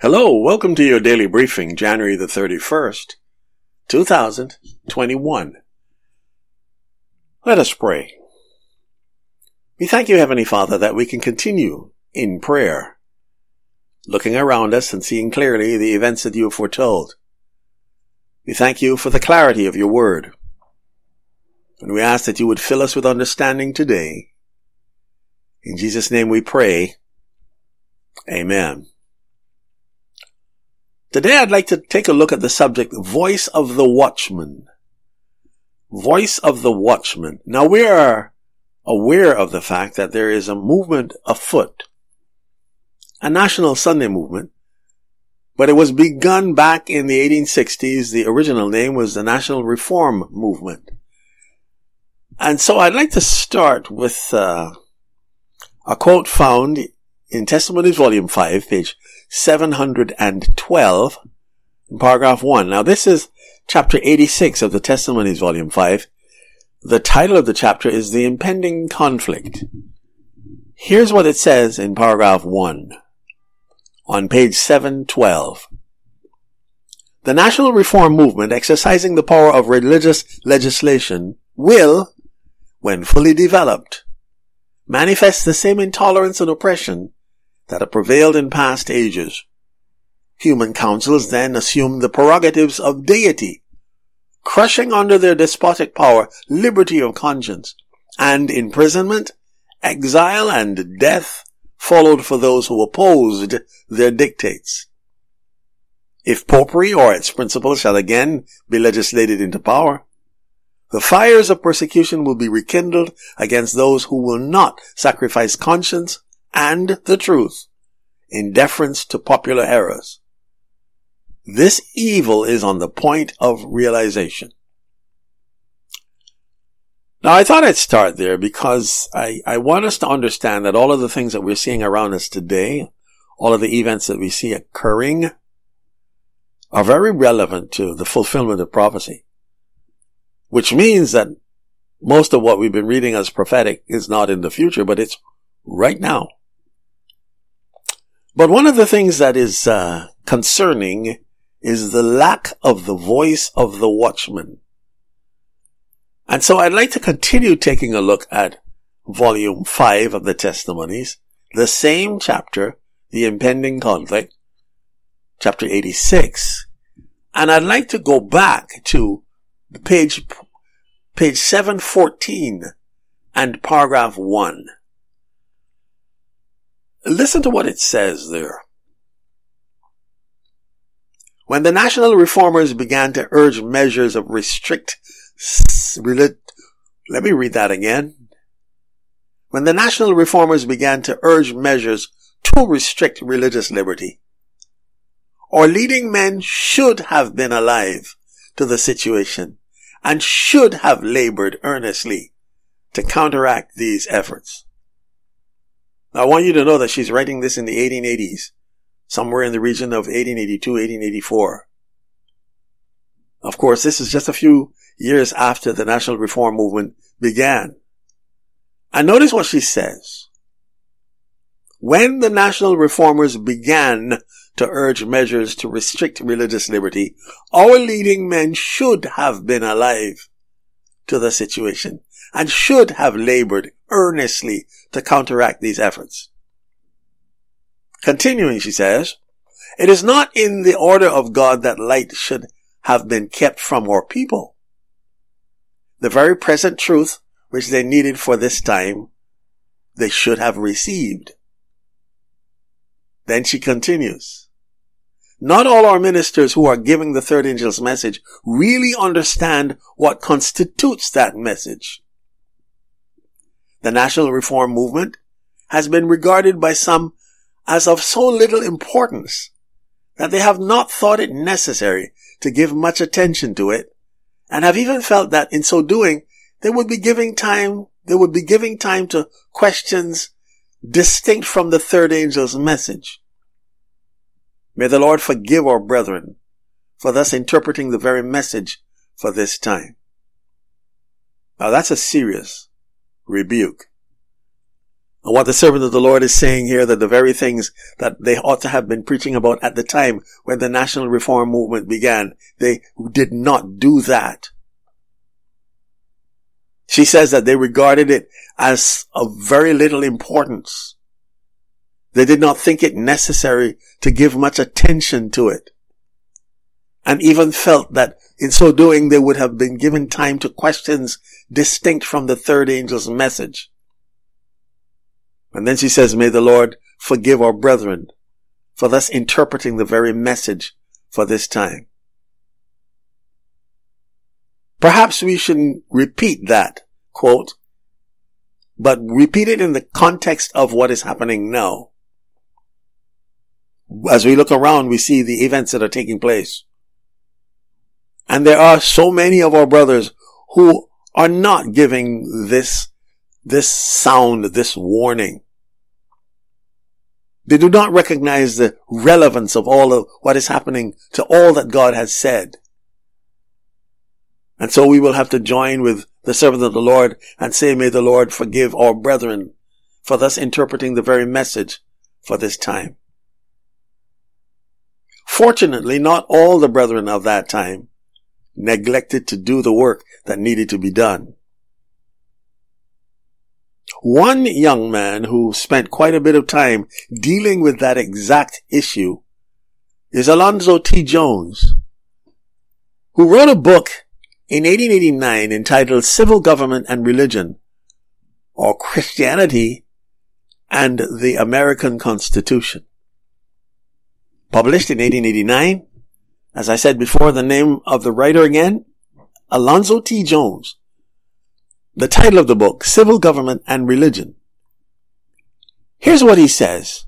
Hello, welcome to your daily briefing, January the 31st, 2021. Let us pray. We thank you, Heavenly Father, that we can continue in prayer, looking around us and seeing clearly the events that you have foretold. We thank you for the clarity of your word, and we ask that you would fill us with understanding today. In Jesus' name we pray. Amen. Today I'd like to take a look at the subject, Voice of the Watchman. Voice of the Watchman. Now we are aware of the fact that there is a movement afoot, a national Sunday movement, but it was begun back in the 1860s. The original name was the National Reform Movement. And so I'd like to start with a quote found in Testimonies Volume 5, page 712, in paragraph 1. Now this is chapter 86 of the Testimonies Volume 5. The title of the chapter is The Impending Conflict. Here's what it says in paragraph 1 on page 712. The National Reform Movement, exercising the power of religious legislation, will, when fully developed, manifest the same intolerance and oppression that have prevailed in past ages. Human councils then assumed the prerogatives of deity, crushing under their despotic power liberty of conscience, and imprisonment, exile, and death followed for those who opposed their dictates. If popery or its principles shall again be legislated into power, the fires of persecution will be rekindled against those who will not sacrifice conscience and the truth in deference to popular errors. This evil is on the point of realization. Now I thought I'd start there because I want us to understand that all of the things that we're seeing around us today, all of the events that we see occurring, are very relevant to the fulfillment of prophecy. Which means that most of what we've been reading as prophetic is not in the future, but it's right now. But one of the things that is concerning is the lack of the voice of the watchman. And so I'd like to continue taking a look at volume 5 of the Testimonies, the same chapter, The Impending Conflict, chapter 86. And I'd like to go back to page 714 and paragraph 1. Listen to what it says there. When the national reformers began to urge measures of let me read that again. When the national reformers began to urge measures to restrict religious liberty, our leading men should have been alive to the situation and should have labored earnestly to counteract these efforts. Now, I want you to know that she's writing this in the 1880s, somewhere in the region of 1882, 1884. Of course, this is just a few years after the National Reform Movement began. And notice what she says. When the national reformers began to urge measures to restrict religious liberty, our leading men should have been alive to the situation and should have labored earnestly to counteract these efforts. Continuing, she says, it is not in the order of God that light should have been kept from our people. The very present truth which they needed for this time, they should have received. Then she continues, not all our ministers who are giving the third angel's message really understand what constitutes that message. The National Reform Movement has been regarded by some as of so little importance that they have not thought it necessary to give much attention to it, and have even felt that in so doing they would be giving time to questions distinct from the third angel's message. May the Lord forgive our brethren for thus interpreting the very message for this time. Now that's a serious rebuke. what the servant of the Lord is saying here, that the very things that they ought to have been preaching about at the time when the national reform movement began, they did not do that. She says that they regarded it as of very little importance. They did not think it necessary to give much attention to it, and even felt that in so doing they would have been given time to questions distinct from the third angel's message. And then she says, may the Lord forgive our brethren for thus interpreting the very message for this time. Perhaps we shouldn't repeat that quote, but repeat it in the context of what is happening now. As we look around, we see the events that are taking place. And there are so many of our brothers who are not giving this sound, this warning. They do not recognize the relevance of all of what is happening to all that God has said. And so we will have to join with the servant of the Lord and say, may the Lord forgive our brethren for thus interpreting the very message for this time. Fortunately, not all the brethren of that time neglected to do the work that needed to be done. One young man who spent quite a bit of time dealing with that exact issue is Alonzo T. Jones, who wrote a book in 1889 entitled Civil Government and Religion, or Christianity and the American Constitution. Published in 1889, as I said before, the name of the writer again, Alonzo T. Jones. The title of the book, Civil Government and Religion. Here's what he says.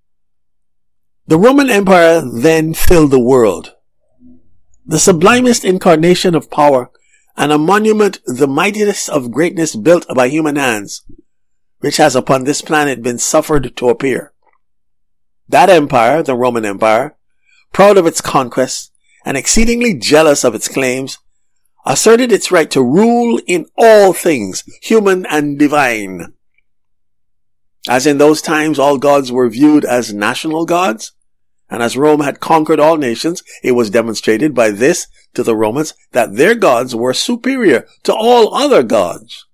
The Roman Empire then filled the world, the sublimest incarnation of power, and a monument, the mightiest of greatness built by human hands, which has upon this planet been suffered to appear. That empire, the Roman Empire, proud of its conquests and exceedingly jealous of its claims, asserted its right to rule in all things, human and divine. As in those times all gods were viewed as national gods, and as Rome had conquered all nations, it was demonstrated by this to the Romans that their gods were superior to all other gods.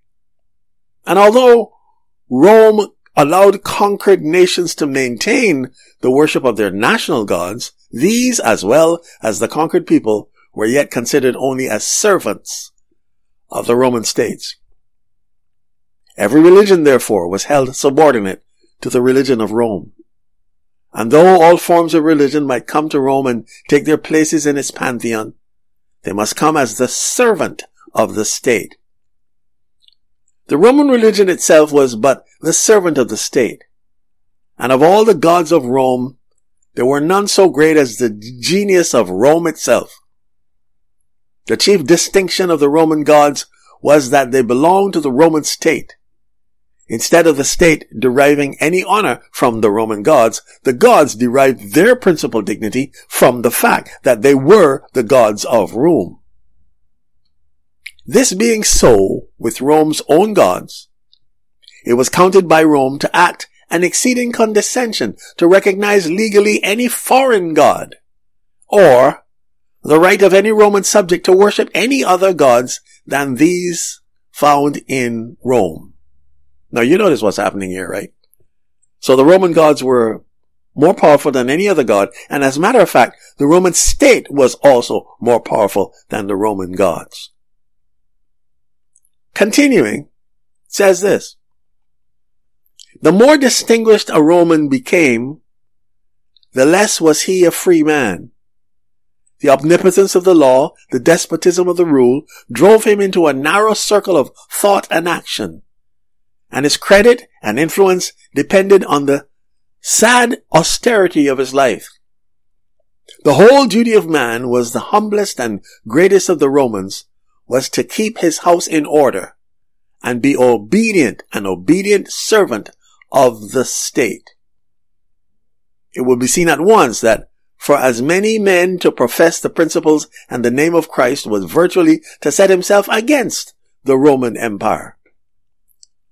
And although Rome allowed conquered nations to maintain the worship of their national gods, these, as well as the conquered people, were yet considered only as servants of the Roman states. Every religion, therefore, was held subordinate to the religion of Rome. And though all forms of religion might come to Rome and take their places in its pantheon, they must come as the servant of the state. The Roman religion itself was but the servant of the state. And of all the gods of Rome, there were none so great as the genius of Rome itself. The chief distinction of the Roman gods was that they belonged to the Roman state. Instead of the state deriving any honor from the Roman gods, the gods derived their principal dignity from the fact that they were the gods of Rome. This being so with Rome's own gods, it was counted by Rome to act an exceeding condescension to recognize legally any foreign god, or the right of any Roman subject to worship any other gods than these found in Rome. Now you notice what's happening here, right? So the Roman gods were more powerful than any other god, and as a matter of fact, the Roman state was also more powerful than the Roman gods. Continuing, it says this. The more distinguished a Roman became, the less was he a free man. The omnipotence of the law, the despotism of the rule, drove him into a narrow circle of thought and action, and his credit and influence depended on the sad austerity of his life. The whole duty of man was the humblest and greatest of the Romans, was to keep his house in order and be an obedient servant of the state. It will be seen at once that for as many men to profess the principles and the name of Christ was virtually to set himself against the Roman Empire.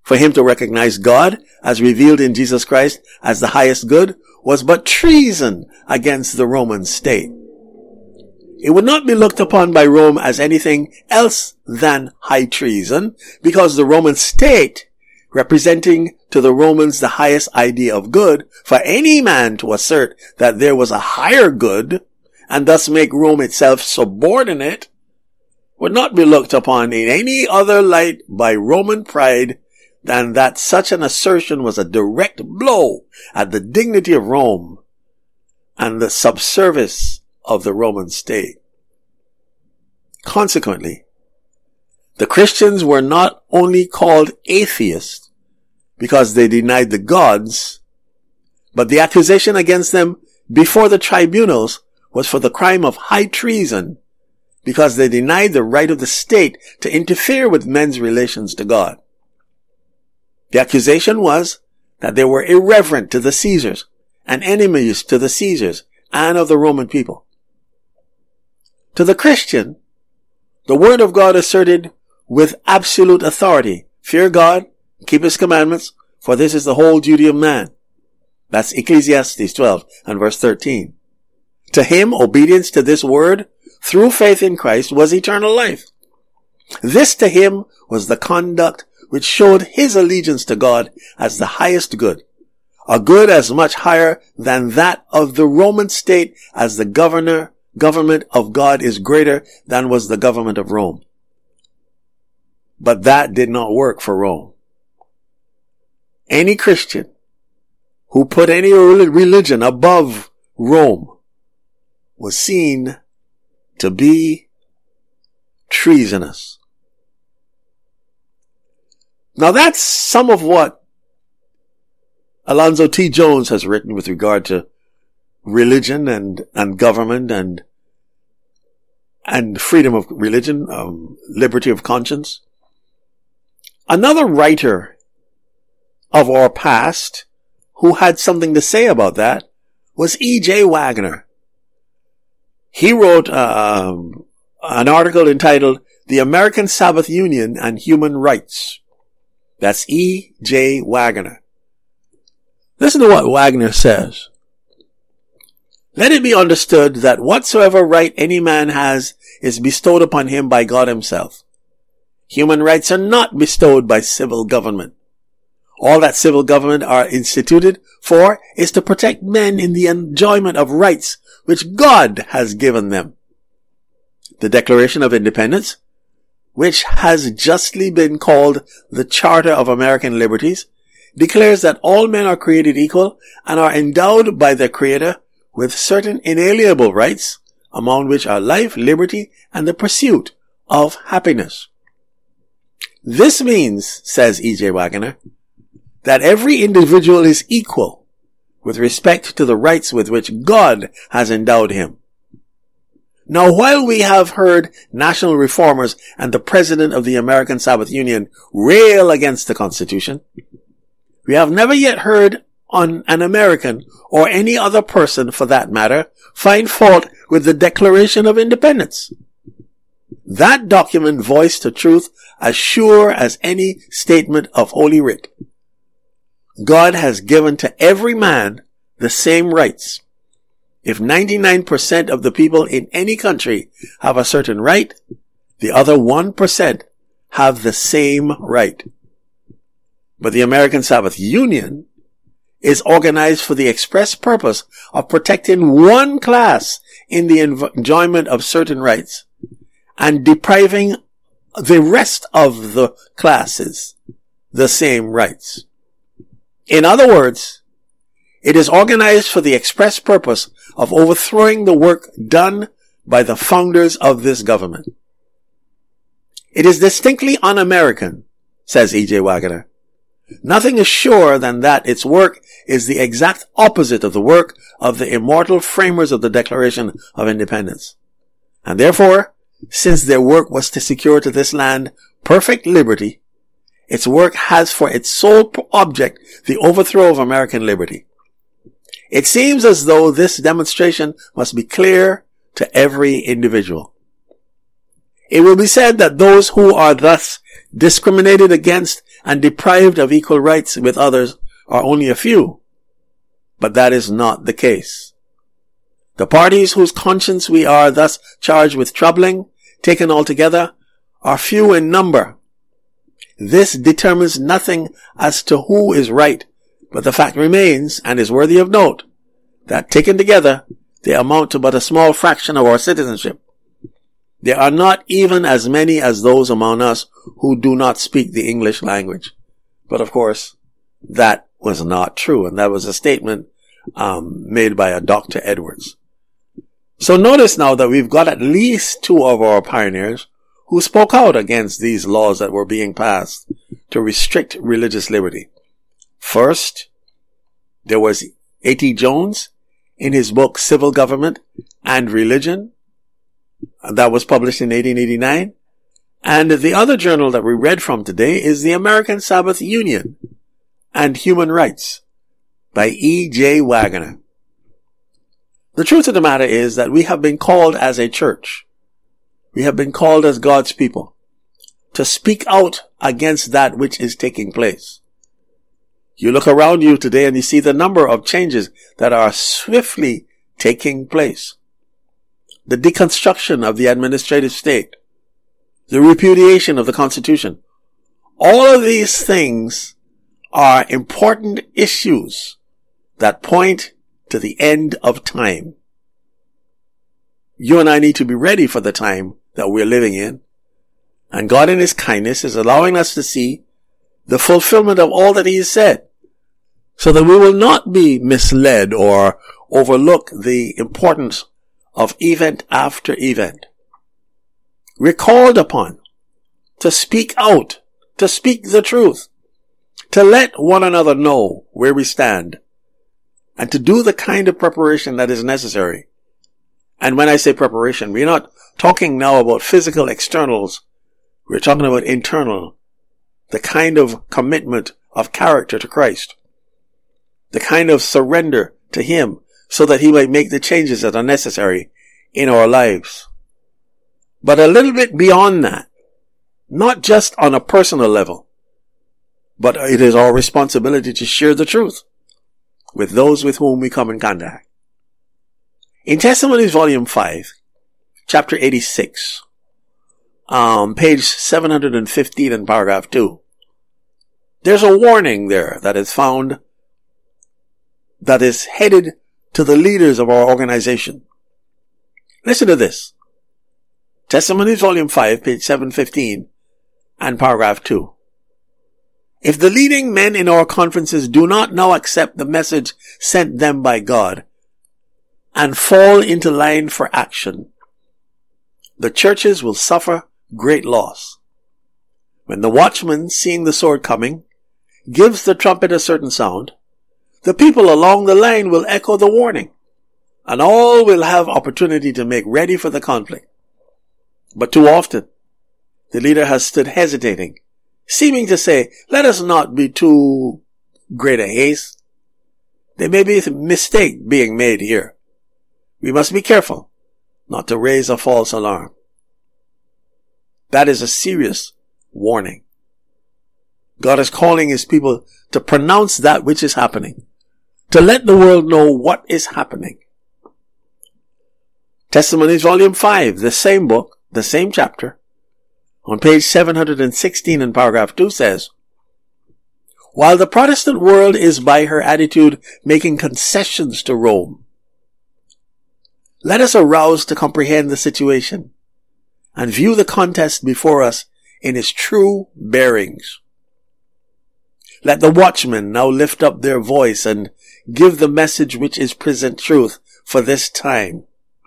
For him to recognize God as revealed in Jesus Christ as the highest good was but treason against the Roman state. It would not be looked upon by Rome as anything else than high treason, because the Roman state, representing to the Romans the highest idea of good, for any man to assert that there was a higher good, and thus make Rome itself subordinate, would not be looked upon in any other light by Roman pride than that such an assertion was a direct blow at the dignity of Rome and the subservice of the Roman state. Consequently, the Christians were not only called atheists because they denied the gods, but the accusation against them before the tribunals was for the crime of high treason, because they denied the right of the state to interfere with men's relations to God. The accusation was that they were irreverent to the Caesars and enemies to the Caesars and of the Roman people. To the Christian, the word of God asserted with absolute authority, fear God, keep his commandments, for this is the whole duty of man. That's Ecclesiastes 12 and verse 13. To him, obedience to this word through faith in Christ was eternal life. This to him was the conduct which showed his allegiance to God as the highest good, a good as much higher than that of the Roman state as the government of God is greater than was the government of Rome. But that did not work for Rome. Any Christian who put any religion above Rome was seen to be treasonous. Now that's some of what Alonzo T. Jones has written with regard to religion and government and freedom of religion, liberty of conscience. Another writer of our past who had something to say about that was E.J. Wagner. He wrote an article entitled The American Sabbath Union and Human Rights. That's E.J. Wagner. Listen to what Wagner says. Let it be understood that whatsoever right any man has is bestowed upon him by God himself. Human rights are not bestowed by civil government. All that civil government are instituted for is to protect men in the enjoyment of rights which God has given them. The Declaration of Independence, which has justly been called the Charter of American Liberties, declares that all men are created equal and are endowed by their Creator with certain inalienable rights, among which are life, liberty, and the pursuit of happiness. This means, says E.J. Wagner, that every individual is equal with respect to the rights with which God has endowed him. Now, while we have heard national reformers and the president of the American Sabbath Union rail against the Constitution, we have never yet heard an American, or any other person for that matter, find fault with the Declaration of Independence. That document voiced the truth as sure as any statement of Holy Writ. God has given to every man the same rights. If 99% of the people in any country have a certain right, the other 1% have the same right. But the American Sabbath Union is organized for the express purpose of protecting one class in the enjoyment of certain rights and depriving the rest of the classes the same rights. In other words, it is organized for the express purpose of overthrowing the work done by the founders of this government. It is distinctly un-American, says E.J. Wagner. Nothing is surer than that its work is the exact opposite of the work of the immortal framers of the Declaration of Independence. And therefore, since their work was to secure to this land perfect liberty, its work has for its sole object the overthrow of American liberty. It seems as though this demonstration must be clear to every individual. It will be said that those who are thus discriminated against and deprived of equal rights with others are only a few. But that is not the case. The parties whose conscience we are thus charged with troubling, taken altogether, are few in number. This determines nothing as to who is right, but the fact remains, and is worthy of note, that taken together, they amount to but a small fraction of our citizenship. There are not even as many as those among us who do not speak the English language. But of course, that was not true, and that was a statement made by a Dr. Edwards. So notice now that we've got at least two of our pioneers who spoke out against these laws that were being passed to restrict religious liberty. First, there was A.T. Jones in his book Civil Government and Religion. That was published in 1889. And the other journal that we read from today is the American Sabbath Union and Human Rights by E.J. Waggoner. The truth of the matter is that we have been called as a church. We have been called as God's people to speak out against that which is taking place. You look around you today and you see the number of changes that are swiftly taking place. The deconstruction of the administrative state, the repudiation of the Constitution. All of these things are important issues that point to the end of time. You and I need to be ready for the time that we're living in. And God in His kindness is allowing us to see the fulfillment of all that He has said, so that we will not be misled or overlook the importance of event after event. We're called upon to speak out, to speak the truth, to let one another know where we stand, and to do the kind of preparation that is necessary. And when I say preparation, we're not talking now about physical externals. We're talking about internal, the kind of commitment of character to Christ, the kind of surrender to Him so that He might make the changes that are necessary in our lives. But a little bit beyond that, not just on a personal level, but it is our responsibility to share the truth with those with whom we come in contact. In Testimonies Volume 5, Chapter 86, page 715 in paragraph 2, there's a warning there that is found that is headed to the leaders of our organization. Listen to this. Testimonies Volume 5, page 715 and paragraph 2. If the leading men in our conferences do not now accept the message sent them by God and fall into line for action, the churches will suffer great loss. When the watchman, seeing the sword coming, gives the trumpet a certain sound, the people along the line will echo the warning, and all will have opportunity to make ready for the conflict. But too often, the leader has stood hesitating, seeming to say, let us not be too great a haste. There may be a mistake being made here. We must be careful not to raise a false alarm. That is a serious warning. God is calling His people to pronounce that which is happening, to let the world know what is happening. Testimonies Volume 5, the same book, the same chapter, on page 716 in paragraph 2 says, while the Protestant world is by her attitude making concessions to Rome, let us arouse to comprehend the situation and view the contest before us in its true bearings. Let the watchmen now lift up their voice and give the message which is present truth for this time.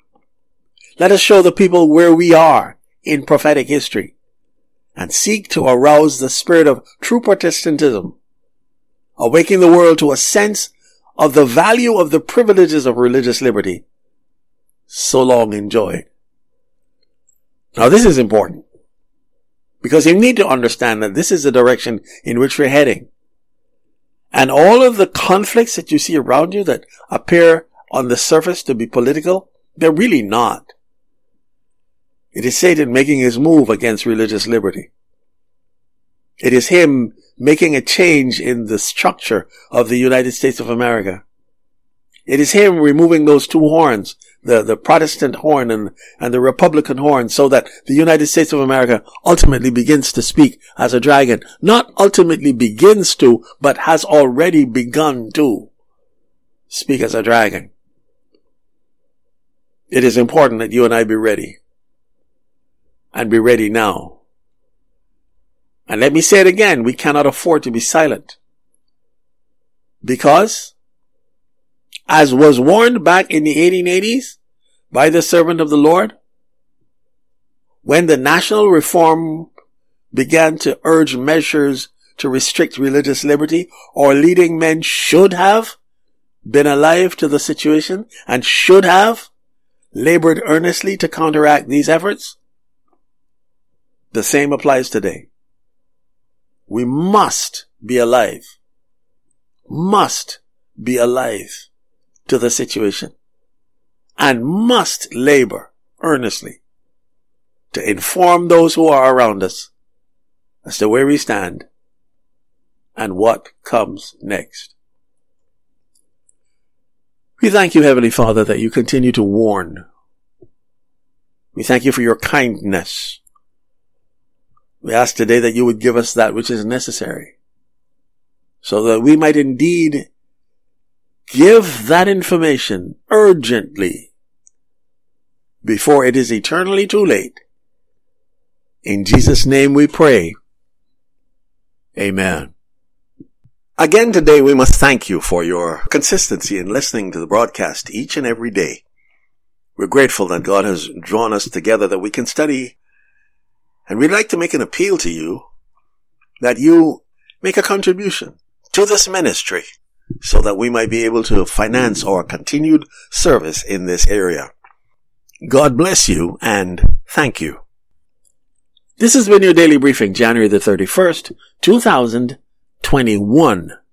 Let us show the people where we are in prophetic history and seek to arouse the spirit of true Protestantism, awaking the world to a sense of the value of the privileges of religious liberty so long enjoyed. Now this is important, because you need to understand that this is the direction in which we're heading. And all of the conflicts that you see around you that appear on the surface to be political, they're really not. It is Satan making his move against religious liberty. It is him making a change in the structure of the United States of America. It is him removing those two horns, the Protestant horn and the Republican horn, so that the United States of America ultimately begins to speak as a dragon. Not ultimately begins to, but has already begun to speak as a dragon. It is important that you and I be ready. And be ready now. And let me say it again, we cannot afford to be silent. Because, as was warned back in the 1880s by the servant of the Lord, when the national reform began to urge measures to restrict religious liberty, our leading men should have been alive to the situation and should have labored earnestly to counteract these efforts. The same applies today. We must be alive. Must be alive to the situation. And must labor earnestly to inform those who are around us as to where we stand and what comes next. We thank you, Heavenly Father, that you continue to warn. We thank you for your kindness. We ask today that you would give us that which is necessary, so that we might indeed give that information urgently before it is eternally too late. In Jesus' name we pray. Amen. Again today we must thank you for your consistency in listening to the broadcast each and every day. We're grateful that God has drawn us together that we can study, and we'd like to make an appeal to you that you make a contribution to this ministry so that we might be able to finance our continued service in this area. God bless you and thank you. This has been your daily briefing, January the 31st, 2021.